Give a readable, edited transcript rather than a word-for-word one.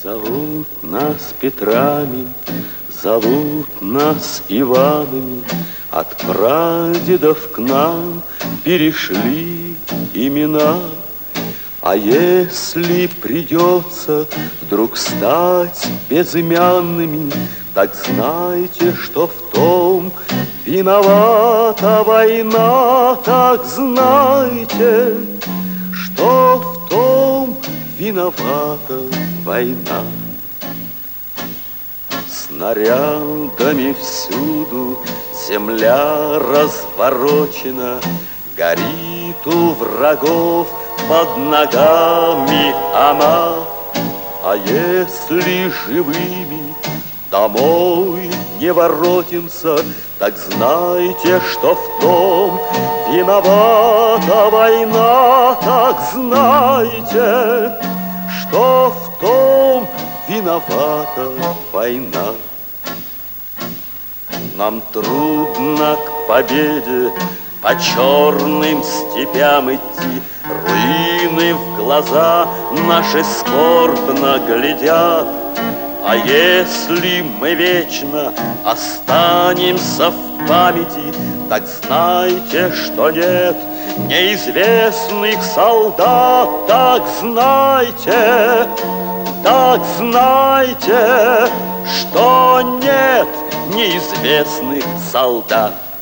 Зовут нас Петрами, зовут нас Иванами, от прадедов к нам перешли имена. А если придется вдруг стать безымянными, так знайте, что в том виновата война. Так знайте, что в том виновата война. Снарядами всюду земля разворочена, горит у врагов под ногами она. А если живыми домой не воротимся, так знайте, что в том виновата война. Так знайте, что в том виновата война. Нам трудно к победе по черным степям идти, руины в глаза наши скорбно глядят. А если мы вечно останемся в памяти, так знайте, что нет неизвестных солдат. Так знайте, что нет неизвестных солдат.